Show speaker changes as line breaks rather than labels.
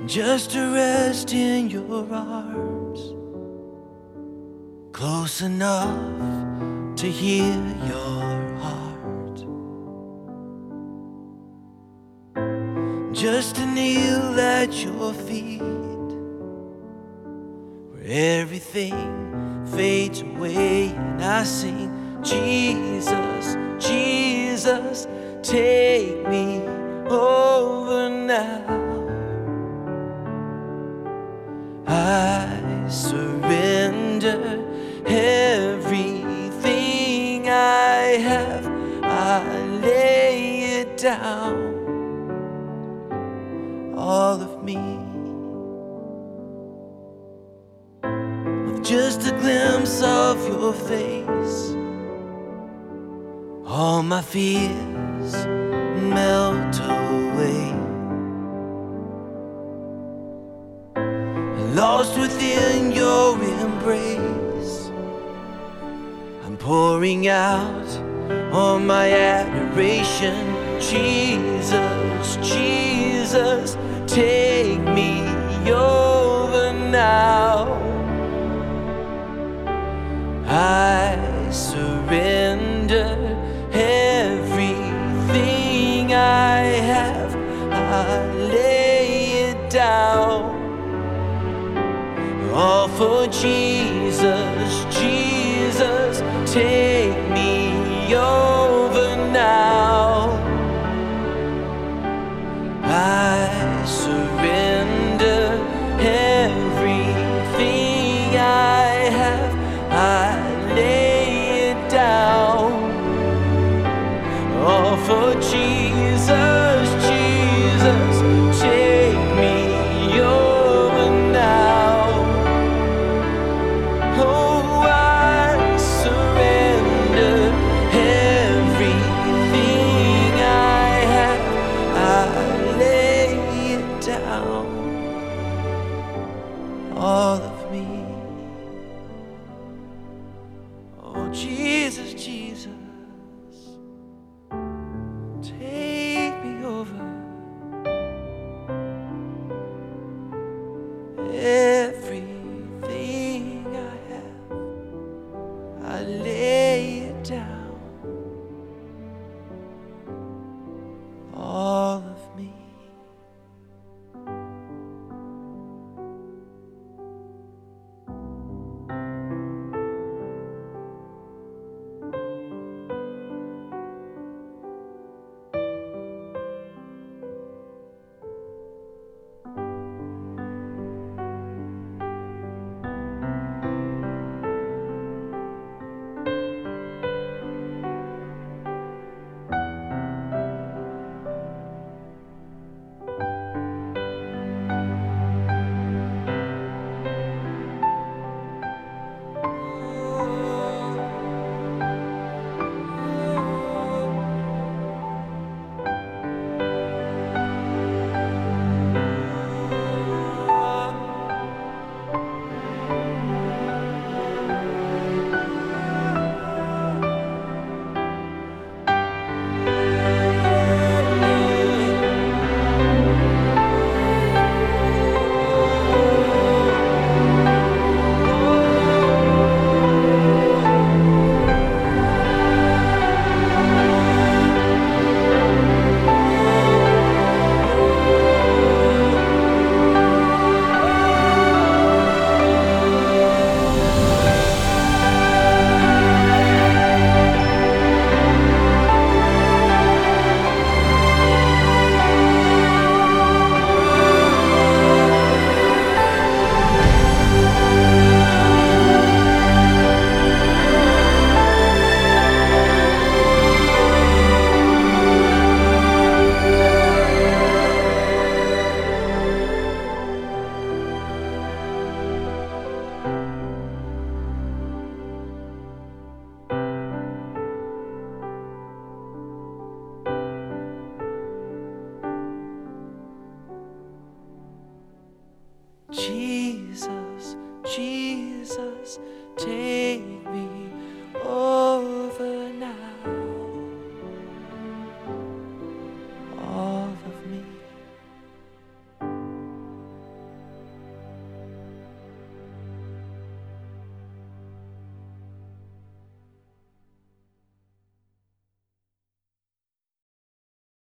just to rest in your arms, close enough to hear your heart, just to kneel at your feet, where everything fades away and I sing, Jesus, Jesus, take me over now. I surrender everything I have, I lay it down, all of me. With just a glimpse of your face, all my fears melt away. Lost within your embrace, I'm pouring out all my adoration. Jesus, Jesus, take me over now. I surrender everything I have, I lay it down, all for Jesus, Jesus, take me over now. I surrender everything I have, I lay it down, all for Jesus, Jesus, take me over now. Oh, I surrender everything I have, I lay it down, all of me. Oh, Jesus, Jesus, take me over. Everything I have, I lay it down, all of me. Jesus, Jesus, take me. Oh.